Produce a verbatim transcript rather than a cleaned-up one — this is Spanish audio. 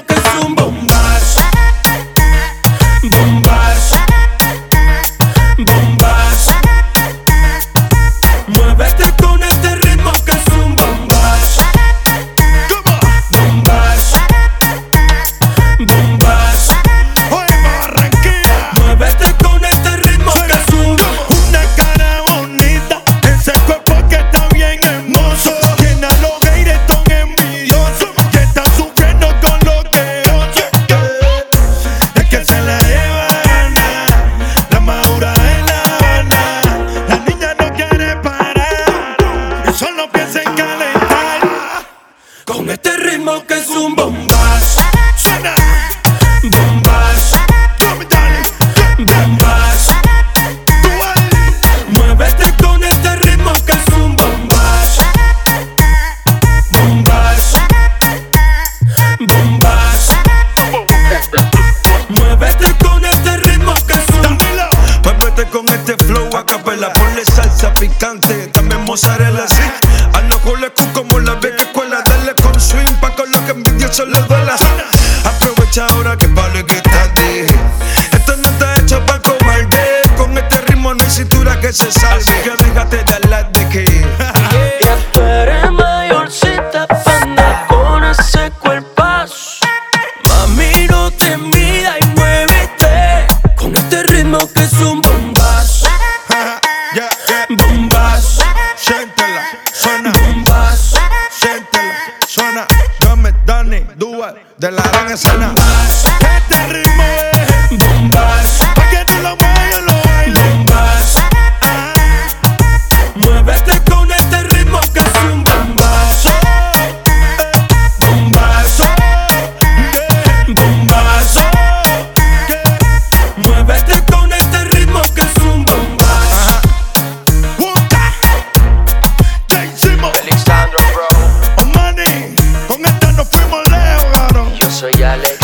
ritmo que es un bombazo. Bombazo. Bombazo. Muévete con este ritmo que es un bombazo. Bombazo. Bombazo. Oye, Barranquilla, muévete con este ritmo que es un una cara bonita, ese cuerpo que está bien hermoso. Tiene a los haters tan envidiosos que están sufriendo con los dedos. Es que se la lleva Ana, la madura de La Habana. La niña no quiere parar y solo piensa en calentar. con este ritmo que es un bombazo. Suena, Bombazo. dame, dale, Bombazo. tú ahí. Muévete con este ritmo que es un bombazo. Bombazo. Bombazo. Muévete con este ritmo que es un Dámelo. Muévete con este flow a capela, ponle salsa picante, también mozzarella así. Hazlo con la Q como la vieja escuela, dale con swing pa' con lo que envidioso le duela. Aprovecha ahora que palo que está de. Esto no está hecho pa' cobarde, con este ritmo no hay cintura que se salve. Así que déjate de hablar de que Ya tú eres mayorcita pa' andar con ese cuerpazo. Mami, no te midas y muévete con este ritmo que es un bombazo. Yeah, yeah. Bombazo. Siéntela, suena, Bombazo. siéntela, suena. Dame, Dani, Dual, de la gran escena. Este ritmo es Bombazo. pa' que tú lo muevas, lo bailes. Bombazo. Muévete con este ritmo que es un bombazo. Bombazo. Bombazo. Muévete con este ritmo que es un bombazo. Wuka, ¿qué hicimos? Alexandro, bro. Oh, money, con esta nos fuimos lejos, cabrón. Yo soy Alex.